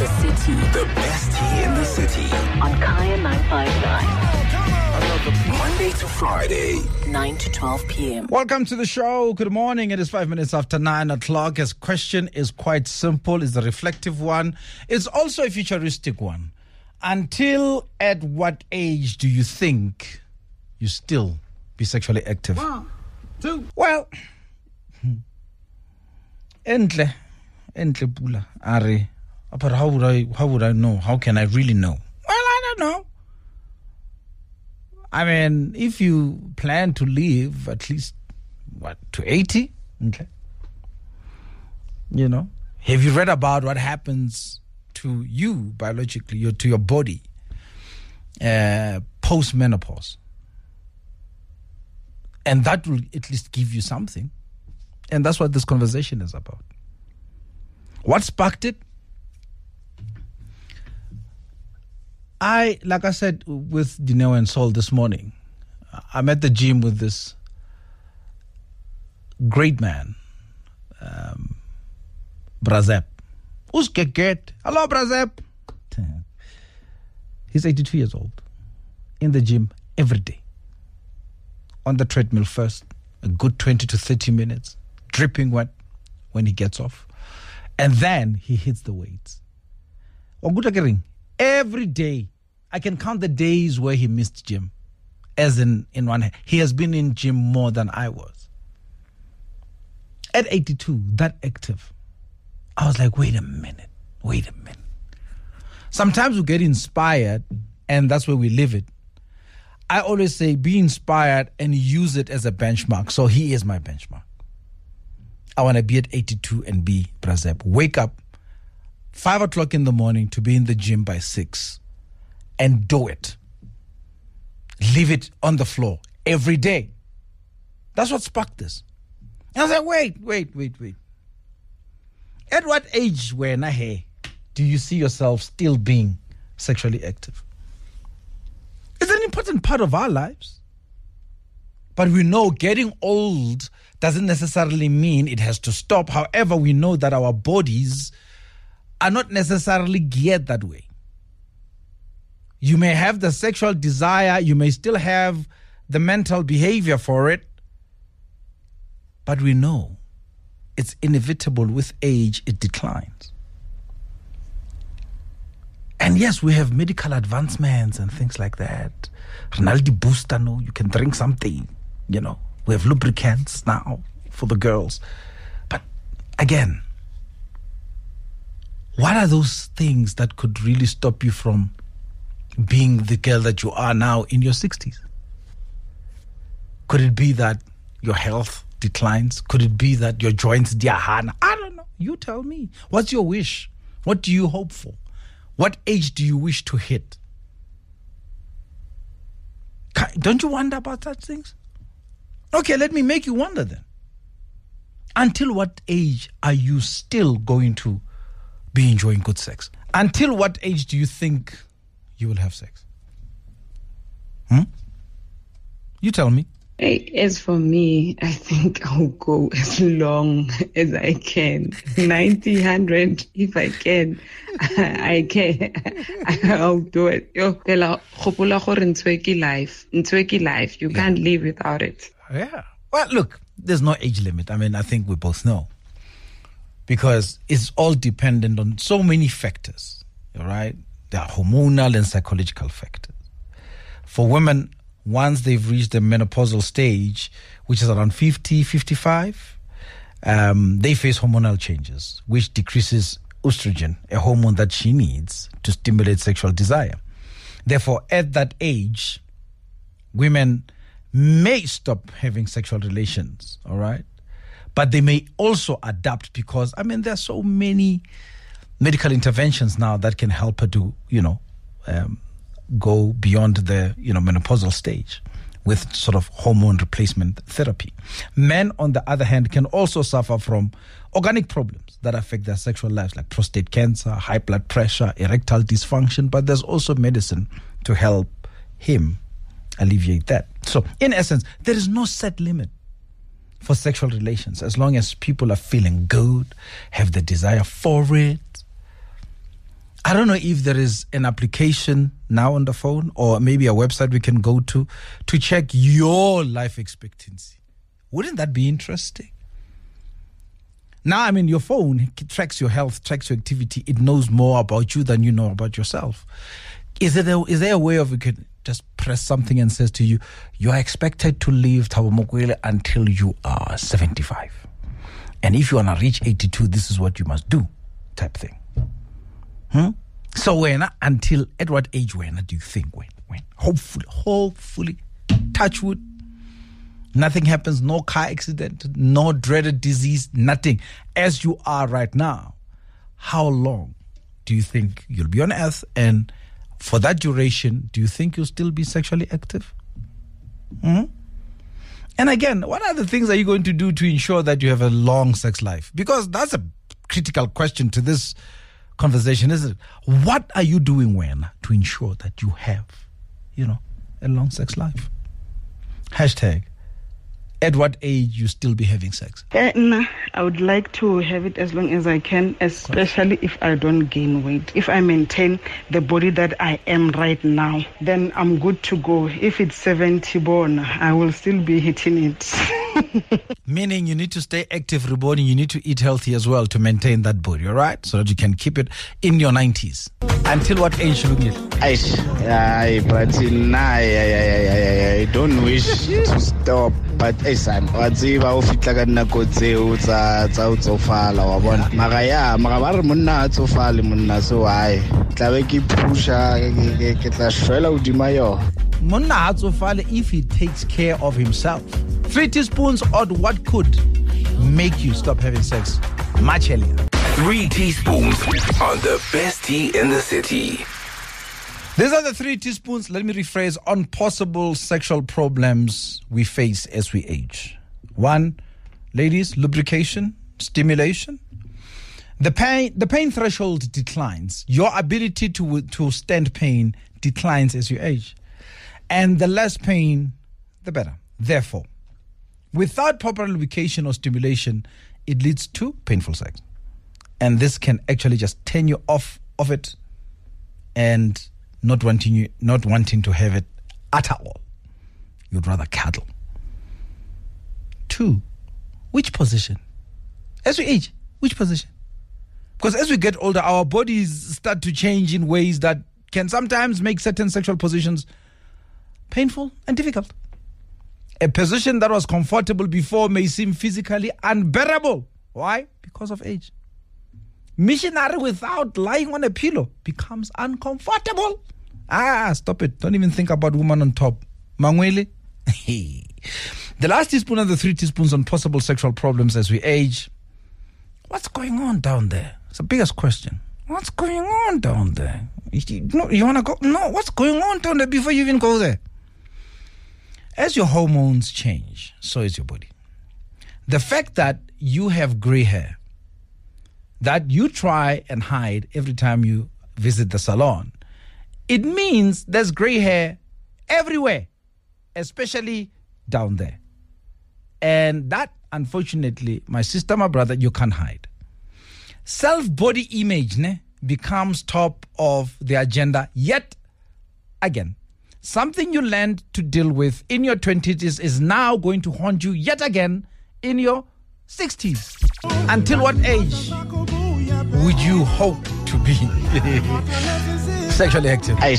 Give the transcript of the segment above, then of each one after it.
the city. The best tea in the city. On Kaya 959. Monday to Friday. 9 to 12 p.m. Welcome to the show. Good morning. It is 5 minutes after 9 o'clock. His question is quite simple. It's a reflective one. It's also a futuristic one. Until at what age do you think you still be sexually active? 1, 2. Well, entle pula are. But how would I know? How can I really know? Well, I don't know. I mean, if you plan to live at least to 80, okay. You know, have you read about what happens to you biologically, or to your body post-menopause? And that will at least give you something. And that's what this conversation is about. What sparked it? Like I said with Dineo and Sol this morning, I'm at the gym with this great man, Brazep. Who's get? Hello, Brazep. He's 82 years old. In the gym every day. On the treadmill first, a good 20 to 30 minutes, dripping wet when he gets off. And then he hits the weights. Every day. I can count the days where he missed gym. As in one hand. He has been in gym more than I was. At 82, that active. I was like, wait a minute. Sometimes we get inspired, and that's where we live it. I always say, be inspired and use it as a benchmark. So he is my benchmark. I want to be at 82 and be Brazep. Wake up 5 o'clock in the morning to be in the gym by 6 and do it. Leave it on the floor every day. That's what sparked this. And I was like, wait. At what age, do you see yourself still being sexually active? It's an important part of our lives. But we know getting old doesn't necessarily mean it has to stop. However, we know that our bodies are not necessarily geared that way. You may have the sexual desire, you may still have the mental behavior for it, but we know it's inevitable. With age, it declines. And yes, we have medical advancements and things like that. Ronaldo booster, no, you can drink something, We have lubricants now for the girls. But again, what are those things that could really stop you from being the girl that you are now in your 60s? Could it be that your health declines? Could it be that your joints diahana? I don't know. You tell me. What's your wish? What do you hope for? What age do you wish to hit? Don't you wonder about such things? Okay, let me make you wonder then. Until what age are you still going to be enjoying good sex? Until what age do you think you will have sex? You tell me. As for me, I think I'll go as long as I can. 90, 100, if I can. I can. I'll do it. Life. You can't live without it. Yeah. Well, look, there's no age limit. I mean, I think we both know. Because it's all dependent on so many factors, all right? There are hormonal and psychological factors. For women, once they've reached the menopausal stage, which is around 50, 55, they face hormonal changes, which decreases estrogen, a hormone that she needs to stimulate sexual desire. Therefore, at that age, women may stop having sexual relations, all right? But they may also adapt because, there are so many medical interventions now that can help her to, go beyond the, menopausal stage with sort of hormone replacement therapy. Men, on the other hand, can also suffer from organic problems that affect their sexual lives, like prostate cancer, high blood pressure, erectile dysfunction, but there's also medicine to help him alleviate that. So, in essence, there is no set limit for sexual relations as long as people are feeling good, have the desire for it. I don't know if there is an application now on the phone or maybe a website we can go to check your life expectancy. Wouldn't that be interesting? Now, I mean, your phone tracks your health, tracks your activity. It knows more about you than you know about yourself. Is there a way of you can just press something and says to you, you are expected to live Thabo Mokoele until you are 75. And if you want to reach 82, this is what you must do, type thing. So when, until at what age when do you think when? Hopefully, touch wood, nothing happens, no car accident, no dreaded disease, nothing. As you are right now, how long do you think you'll be on earth? And for that duration, do you think you'll still be sexually active? And again, what other things are you going to do to ensure that you have a long sex life? Because that's a critical question to this conversation, isn't it? What are you doing when to ensure that you have, a long sex life? Hashtag, at what age you still be having sex? I would like to have it as long as I can, especially if I don't gain weight. If I maintain the body that I am right now, then I'm good to go. If it's 70 born, I will still be hitting it. Meaning you need to stay active, reborn. You need to eat healthy as well to maintain that body, all right? So that you can keep it in your 90s. Until what age should we get? I don't wish to stop, but son, what's if I fit like a nako tseo tsa utsofala wa bona mara ya mara ba re monna utsofala monna so why tlabe ke pusha ke tla shwela udima yo monna utsofala if he takes care of himself. 3 teaspoons or what could make you stop having sex much earlier. 3 teaspoons on the best tea in the city. These are the 3 teaspoons, let me rephrase, on possible sexual problems we face as we age. 1, ladies, lubrication, stimulation. The pain threshold declines. Your ability to stand pain declines as you age. And the less pain, the better. Therefore, without proper lubrication or stimulation, it leads to painful sex. And this can actually just turn you off of it and not wanting to have it at all. You'd rather cuddle. 2, which position? As we age, which position? Because as we get older, our bodies start to change in ways that can sometimes make certain sexual positions painful and difficult. A position that was comfortable before may seem physically unbearable. Why? Because of age. Missionary without lying on a pillow becomes uncomfortable. Stop it. Don't even think about woman on top. Mangwele. The last teaspoon of the 3 teaspoons on possible sexual problems as we age. What's going on down there? It's the biggest question. What's going on down there? You want to go? No, what's going on down there before you even go there? As your hormones change, so is your body. The fact that you have gray hair, that you try and hide every time you visit the salon, it means there's gray hair everywhere, especially down there. And that, unfortunately, my sister, my brother, you can't hide. Self-body image becomes top of the agenda yet again. Something you learned to deal with in your 20s is now going to haunt you yet again in your 60s. Until what age would you hope to be sexually active? I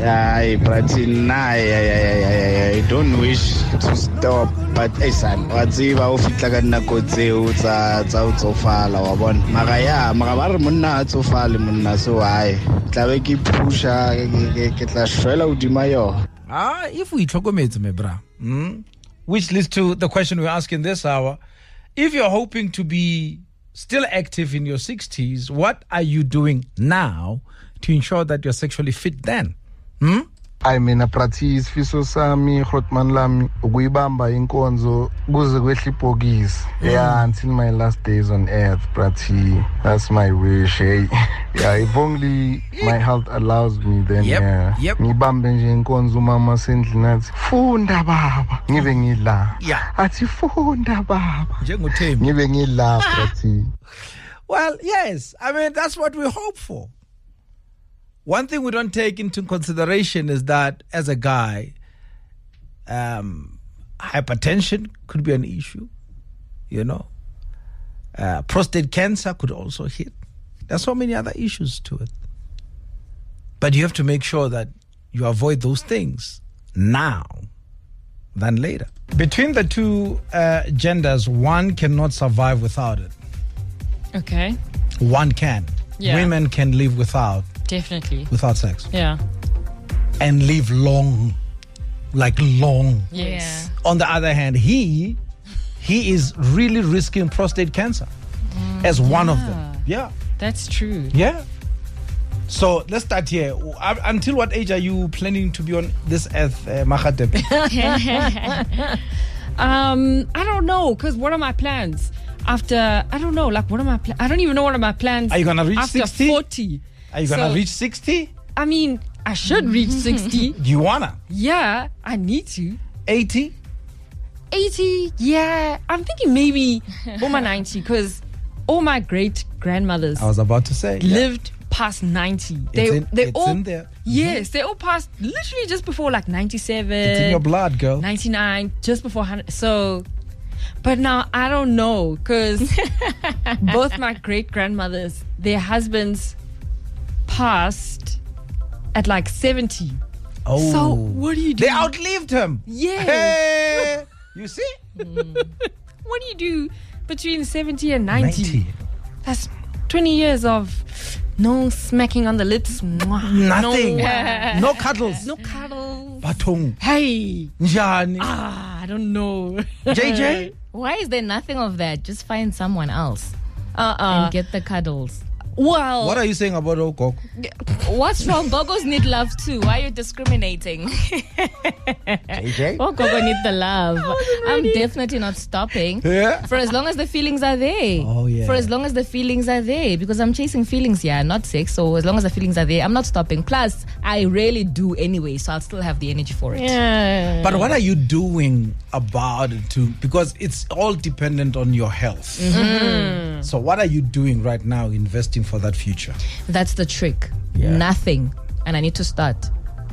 don't wish to stop, but son, what's if I fit like a nako tseo tsa utsofala wa bona mara ya mara ba re monna utsofala monna so why tlabe ke pusha ke tla shwela udima yo. If we tlhokometse me bra, which leads to the question we're asking this hour. If you're hoping to be still active in your 60s, what are you doing now to ensure that you're sexually fit then? I mean, practice isifiso sami Grootman lami ukuyibamba inkonzo kuze kwehle ibhokisi. Yeah, until my last days on earth, practice. That's my wish. Hey. Yeah, if only my health allows me, then ngibambe nje inkonzo mama sendlini athi funda baba ngibe ngidla. Athi funda baba njengoThembi ngibe ngidla practice. Well, yes. I mean, that's what we hope for. one thing we don't take into consideration is that as a guy, hypertension could be an issue, you know. Prostate cancer could also hit. There's so many other issues to it. But you have to make sure that you avoid those things now than later. Between the two genders, one cannot survive without it. Okay. One can. Yeah. Women can live without sex. Yeah. And live long. Like long. Yes. On the other hand, he is really risking prostate cancer as one of them. Yeah. That's true. Yeah. So let's start here. Until what age are you planning to be on this earth, Makgatebe? I don't know, because what are my plans? After, I don't know, like what are my plans? I don't even know what are my plans. Are you going to reach after 60? 40? Are you going to reach 60? I mean, I should reach 60. Do you want to? Yeah, I need to. 80? 80, yeah. I'm thinking maybe over 90, because all my great-grandmothers I was about to say. lived past 90. It's in there. Yes, they all passed literally just before like 97. It's in your blood, girl. 99, just before 100. So, but now I don't know, because both my great-grandmothers, their husbands passed at like 70. Oh. So what do you do? They outlived him. Yeah. Hey, you see? What do you do between 70 and 90? 90. That's 20 years of no smacking on the lips. Nothing. No cuddles. No cuddles. Batung. Hey. Njani. I don't know. JJ? Why is there nothing of that? Just find someone else and get the cuddles. Well, What are you saying about Okoko? What's wrong? Gogos need love too. Why are you discriminating? JJ? Oh, Gogo need the love. I'm definitely not stopping. Yeah. For as long as the feelings are there. Oh, yeah. For as long as the feelings are there. Because I'm chasing feelings here, not sex. So as long as the feelings are there, I'm not stopping. Plus, I rarely do anyway, so I'll still have the energy for it. yeah. But what are you doing about it too? Because it's all dependent on your health. Mm-hmm. So what are you doing right now investing for that future? That's the trick. Yeah. Nothing. And I need to start.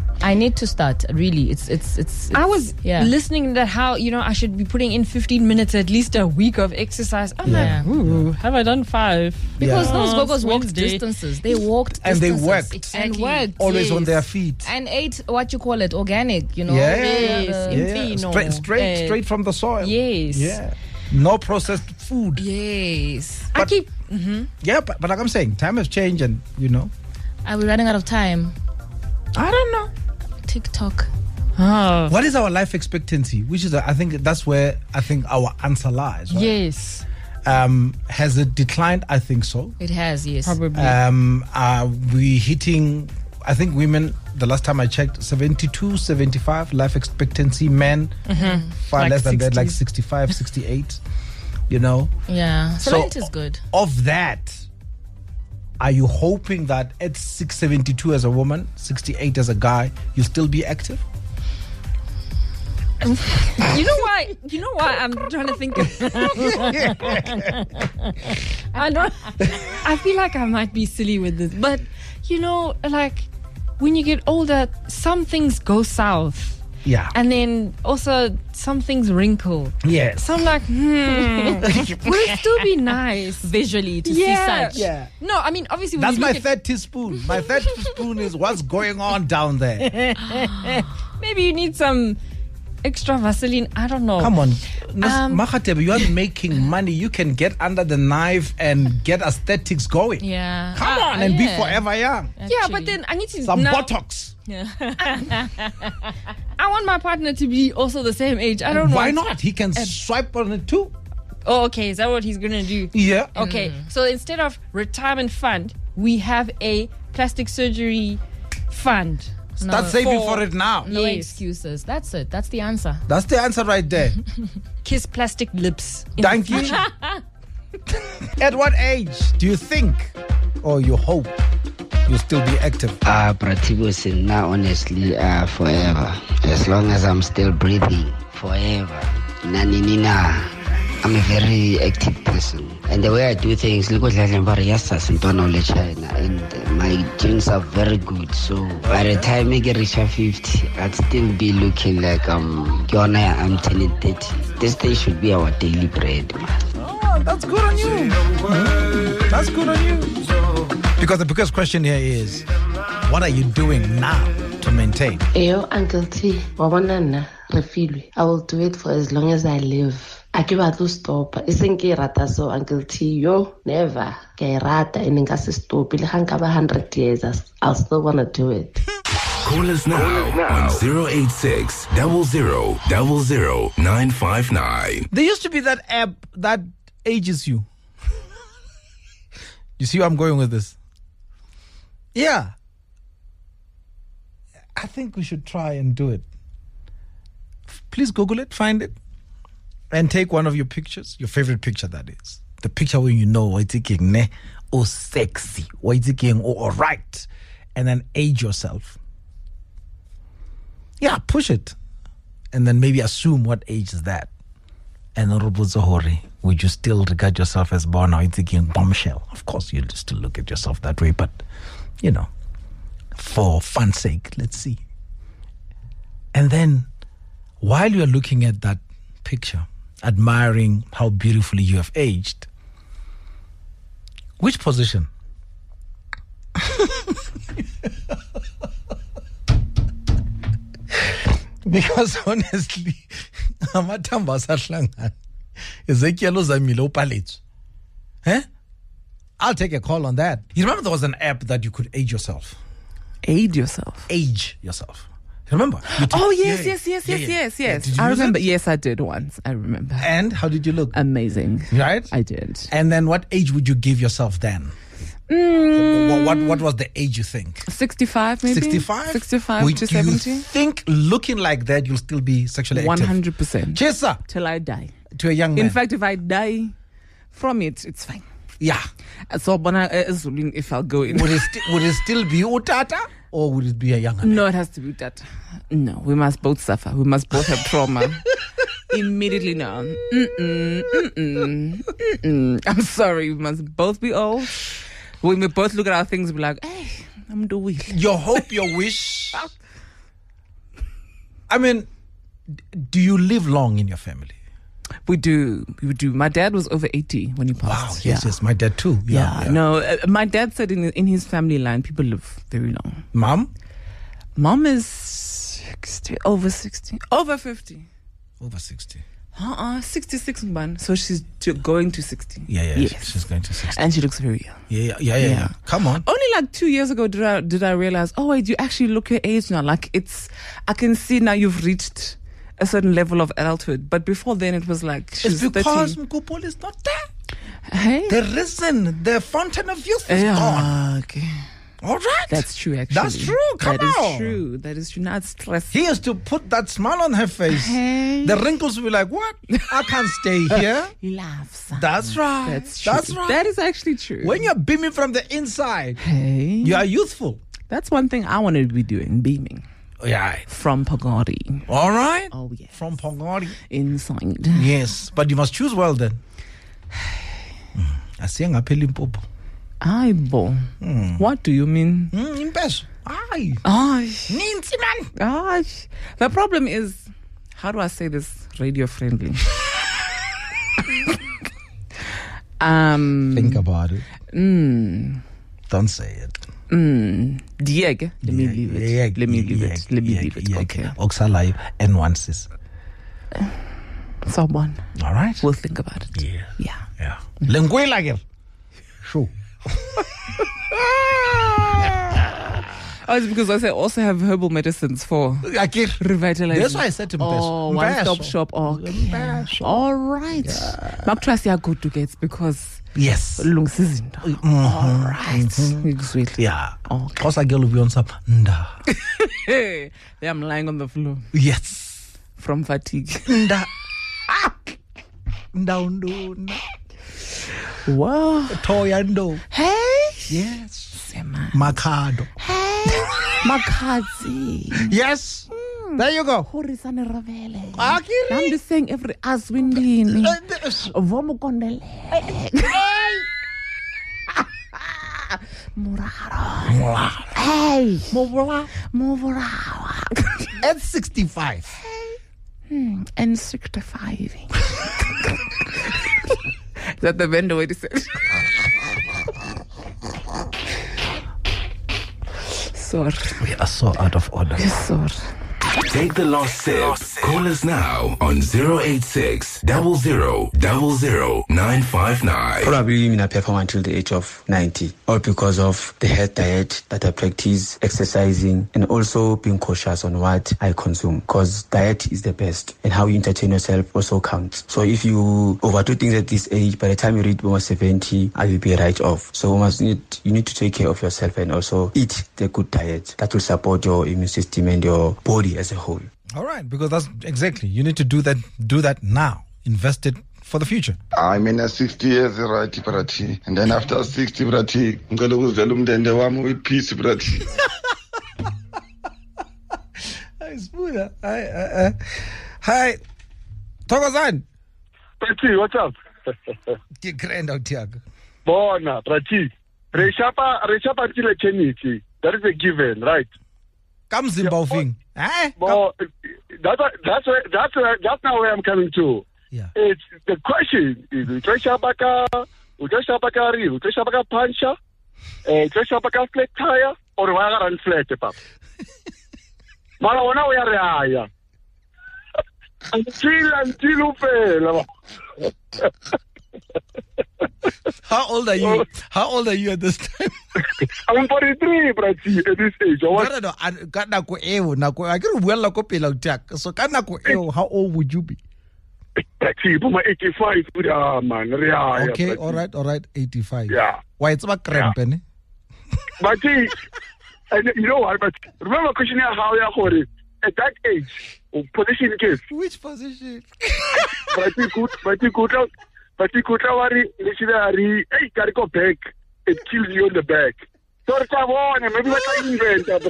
Really. It's I was yeah. listening to how, I should be putting in 15 minutes at least a week of exercise. I'm Yeah. like, ooh, have I done 5? Because Yeah. those Oh, Gogos it's walked Wednesday. distances. They walked And they distances. worked. And Exactly. worked. Always on yes. their feet. And ate what you call it, organic, Yeah. Infino. Straight from the soil. Yes. Yeah. No processed food. Yes. I keep... Yeah, but like I'm saying, time has changed and, Are we running out of time? I don't know. TikTok. Oh. What is our life expectancy? Which is, I think that's where our answer lies. Right? Yes. Has it declined? I think so. It has, yes. Probably. Are we hitting, I think women, the last time I checked, 72, 75 life expectancy. Men, far Like less than that, 60s. like 65, 68. Yeah. So- 70 is good. Of that, are you hoping that at 672 as a woman, 68 as a guy, you'll still be active? You know why I'm trying to think of... I feel like I might be silly with this, but like when you get older, some things go south. Yeah. And then also some things wrinkle. Yes. So I'm like, would it still be nice? Visually, to Yeah. see such. Yeah. No, I mean, obviously, when That's you my look at- third teaspoon. My third teaspoon is what's going on down there. maybe you need some extra Vaseline. I don't know. Come on. Makgatebe, you are making money. You can get under the knife and get aesthetics going. Yeah. Come on and be forever young. Yeah, but then I need to Some now, Botox. I want my partner to be also the same age. I don't know. Why not? He can swipe on it too. Oh, okay. Is that what he's gonna do? Yeah. Okay. So instead of retirement fund, we have a plastic surgery fund. Start saving for- for it now. No Yes. excuses. That's it. That's the answer. That's the answer right there. Kiss plastic lips. in Thank the you. future. At what age do you think or you hope you'll still be active? Pratibusin, now honestly, forever. As long as I'm still breathing, forever. Naninina. I'm a very active person. And the way I do things, look what and my genes are very good. So by the time I get reach 50, I'd still be looking like I'm turning 30. This day should be our daily bread, man. Oh, that's good on you. That's good on you. Because the biggest question here is, what are you doing now to maintain? Eyo, Uncle T, wabonana, refilwe. I will do it for as long as I live. I give a to stop. Isn't ke rata so, Uncle T, yo, never. Ke rata, and nka se stop. Ile hanga 100 years, I'll still want to do it. Call us now on 086 00 959. There used to be that app that ages you. You see where I'm going with this? Yeah. I think we should try and do it. Please Google it, find it, and take one of your pictures, your favorite picture that is. The picture where you know what's ne or sexy, what's or right, and then age yourself. Yeah, push it. And then maybe assume what age is that. And would you still regard yourself as born or thinking bombshell? Of course, you'll still look at yourself that way, but, you know, for fun's sake, let's see. And then, while you're looking at that picture, admiring how beautifully you have aged, which position? Because honestly, amathamba asahlangana. Ezekiel uzamile upalethu. I'll take a call on that. You remember there was an app that you could age yourself? Age yourself? Age yourself. Remember? Oh, yes. I remember. Yes, I did once. I remember. And how did you look? Amazing. Right? I did. And then what age would you give yourself then? What was the age you think? 65 maybe? 65? 65 to 70? Do you think looking like that you'll still be sexually active? 100%. Chesa. Till I die. To a young man. In fact, if I die from it, it's fine. Yeah. So if I'll go in. Would it still be utata or would it be a young man? No, it has to be utata. No, we must both suffer. We must both have trauma. Immediately now. I'm sorry, we must both be old. We may both look at our things and be like, hey, I'm doing. Your hope, your wish. I mean, do you live long in your family? We do. My dad was over 80 when he passed. Wow, yes, my dad too. Yeah. No, my dad said in his family line, people live very long. Mom? Mom is 60, over 60, over 50. Over 60. 66, man. So she's going to 60. Yeah. Yes. She's going to 60. And she looks very young. Yeah. Come on. Only like 2 years ago did I realize, oh wait, you actually look your age now. Like I can see now you've reached a certain level of adulthood. But before then it was like she's it's because 30. Mkupol is not there. Hey? The reason, the fountain of youth is gone. Okay. All right. That's true, actually. That's true. Come on. That is true. Not stress. He has to put that smile on her face. Hey. The wrinkles will be like, what? I can't stay here. He laughs. That's right. That's true. That's right. That is actually true. When you're beaming from the inside, hey, you are youthful. That's one thing I want to be doing, beaming. Yeah. From Pagodi. All right. Oh, yes. From Pagodi. Inside. Yes. But you must choose well then. I see Limpopo. Ay, bo. What do you mean? Impeso. Ay. Ninzi man. Ay. The problem is, how do I say this radio friendly? Think about it. Don't say it. Dieg. Let me leave it. Let me leave it. Okay. Oxalive and onces. Someone. All right. We'll think about it. Yeah. Lenguela girl. Sure. It's because I also have herbal medicines for revitalizing. That's why I said to one-stop shop. Okay. All right. Makuthiwa are good to get because yes. All right. Yeah. Kosa girl will be on some nda. I'm lying on the floor. Yes. From fatigue. Nda. Nda. Wow. Toyando. Hey. Yes. Makado. Hey. Makadzi. Yes. There you go. Horisane Ravele. I'm just saying every Aswindini. Vomukondele. Muraro. Hey. Muraro. At 65. And 65. Is that the vendor way to say it? Sorry. We are so out of order. Yes, sorry. Take the last sip. Call us now on 086 00 959. Probably I perform until the age of 90, all because of the health diet that I practice, exercising, and also being cautious on what I consume. Because diet is the best, and how you entertain yourself also counts. So if you overdo things at this age, by the time you reach almost 70, I will be right off. So you need to take care of yourself and also eat the good diet that will support your immune system and your body as a whole. All right, because that's exactly, you need to do that now. Invest it for the future. I'm in a 60 years, right, Brati. And then after 60, Brati, I'm going to lose the lumden with peace, Brati. Hi. Thokozan. Brati, what's up? Get grand out here. Bona, Brati. Reshapa till eternity. That is a given, right? Come Zimbabwe. That's now where I'm coming to. Yeah. It's the question is Utreshabaka Pancha, Utreshabaka flat tire, or Waran flat pap. Malawana we are until fail. How old are you? How old are you at this time? I'm 43, Brati, at this age. So how old would you be? Brati, 85, man. Okay, all right, 85. Yeah. Why it's about cramp, eh? Brati, and you know what? But remember, question how you are at that age, position case. Which position? Brati, good. But you could worry, hey, gotta go back. It kills you on the back. So it's a one, maybe like I invent a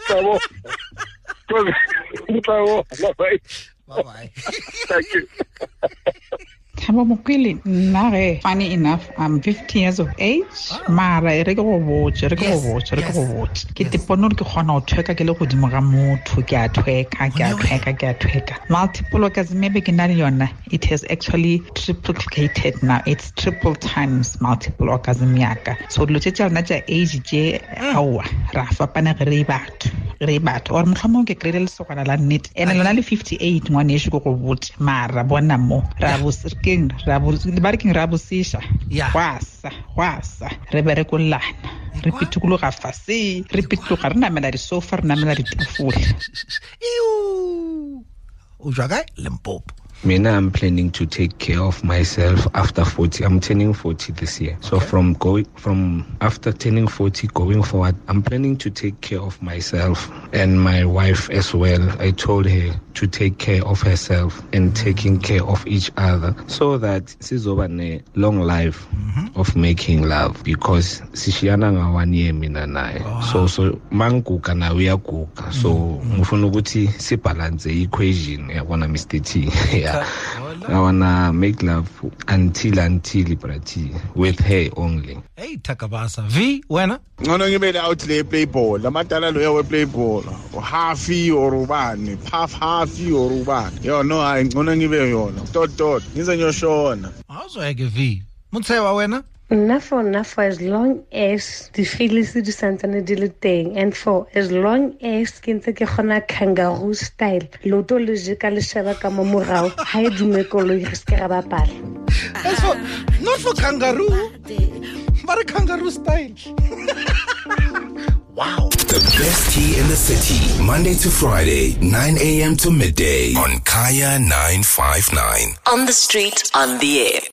Bye-bye. Thank you. Funny enough, I'm 50 years of age. Mara, I watch. Multiple orgasm, it has actually triplicated now. It's triple times multiple orgasm. So, look at your age, Rafa Panarebat. Or Mhamonke Cradle Sokanit, and only 58 one issue go wood, Mara, Bonamo, Rabus King, Rabus, the barking Rabusisha, Wasa, Rebereculan, repeat to look at Fasi, repeat to Karnam, that is so far Namari full. Ew, Ujagai, Limpopo. Mina, I'm planning to take care of myself after 40. I'm turning 40 this year. So from after turning 40 going forward, I'm planning to take care of myself and my wife as well. I told her to take care of herself and taking care of each other so that sizobane long life of making love, because sishiyana nga 1 year mina naye. So manguka na uyaguka. So ngifuna ukuthi sibalance equation yabona Mr. T. I wanna make love until Brati with her only. Hey Takabasa V, wena? No, ngibele outlay play ball. La matala lo ya play ball. Half-y or ubani, half-y or ubani. Yo no, I ngona ngibe yona. Tot. Ngize ngiyoshona. Awuzweke V. Mutsewa wena? Enough for as long as the feelings di santane di le teng, and for as long as ke ntse ke gona kangaroo style loto le jeka le sheba ka mo morao ha e dume koloi re se ka bapala. Not for kangaroo, but a kangaroo style. Wow. The best tea in the city, Monday to Friday, 9 a.m. to midday on Kaya 959. On the street, on the air.